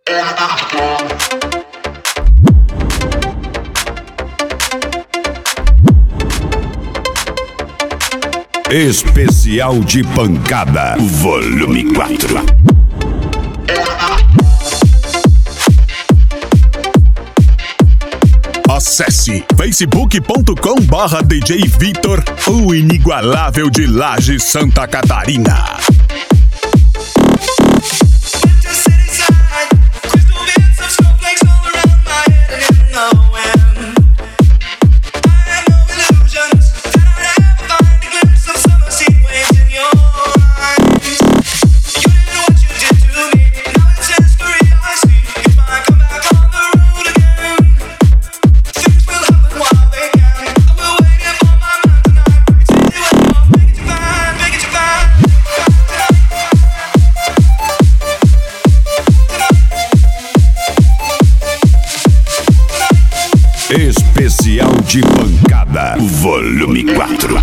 Especial de pancada, volume 4. Acesse facebook.com/DJ Vitor, o inigualável de Laje, Santa Catarina. Especial de pancada, volume 4.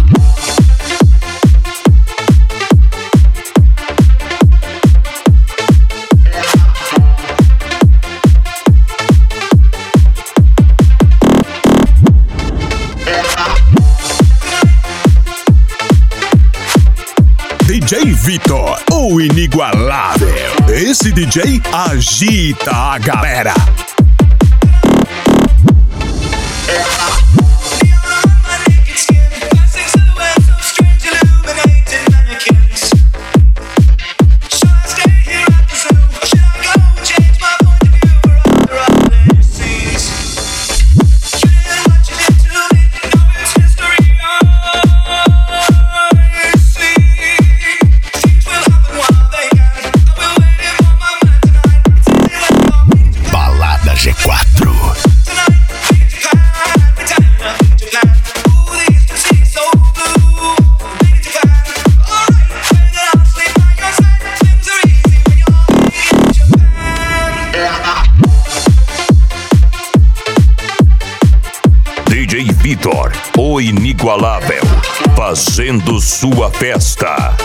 DJ Vitor, o inigualável. Esse DJ agita a galera. DJ Vitor, o inigualável, fazendo sua festa.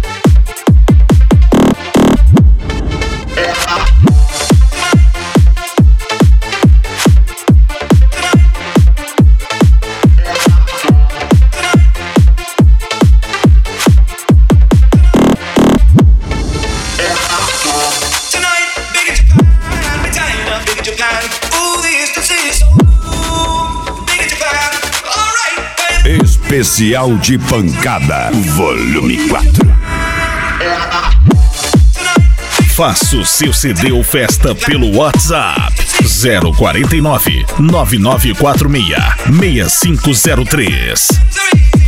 Especial de pancada, volume 4. Faça o seu CD ou festa pelo WhatsApp 049 9946 6503.